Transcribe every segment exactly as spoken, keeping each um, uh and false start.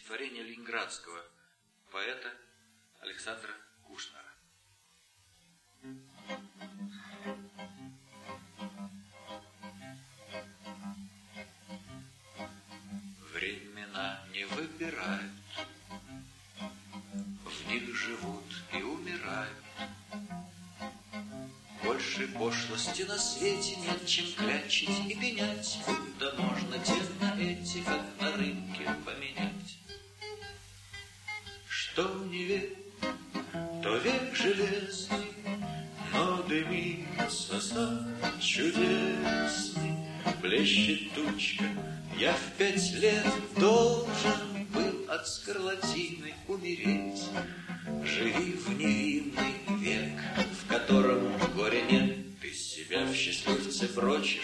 стихотворение ленинградского поэта Александра Кушнера. Времена не выбирают, в них живут и умирают. Больше пошлости на свете нет, чем клячить и пенять, будто можно те на эти, как на рынке, поменять. Что не век, то век железный, но дымится сад чудесный. Блещет тучка, я в пять лет должен был от скарлатины умереть. Живи в невинный век, в котором горя нет, ты себя в счастливце прочишь.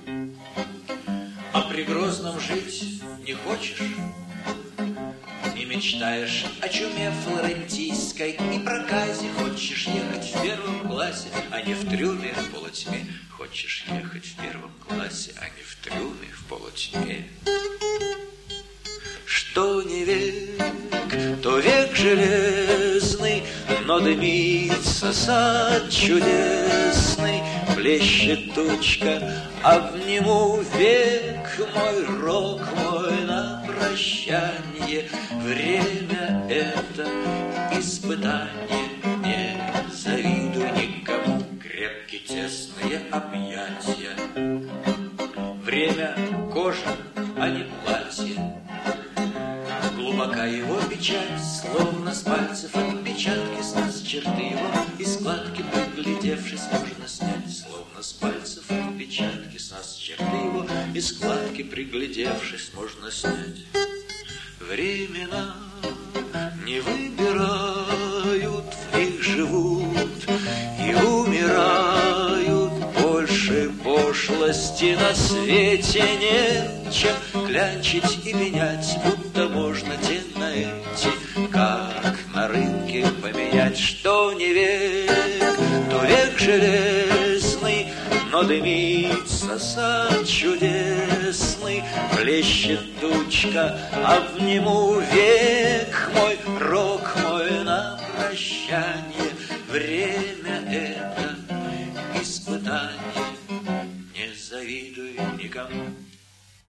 А при Грозном жить не хочешь, и мечтаешь о чуме флорентийской и проказе. Хочешь ехать в первом классе, а не в трюме в полутьме. Хочешь ехать в первом классе, а не в трюме в полутьме. Что не век, то век железный, но дымится сад чудесный. Блещет тучка, обниму век мой, рок мой на прощанье. Время это испытание, не завидуй никому. Крепкие тесные объятия. Время кожа, а не платье. Глубока его печать, словно с пальцев отпечатки. С нас черты его и складки, приглядевшись, можно снять. Словно с пальцев отпечатки, с нас черты его и складки, приглядевшись, можно снять. Времена не выбирают, в них живут и умирают. Больше пошлости на свете нет, чем клянчить и менять, будто можно те на эти, как на рынке, поменять. Что не век, то век железный, но дымится сад чудесный. Блещет тучка, обниму век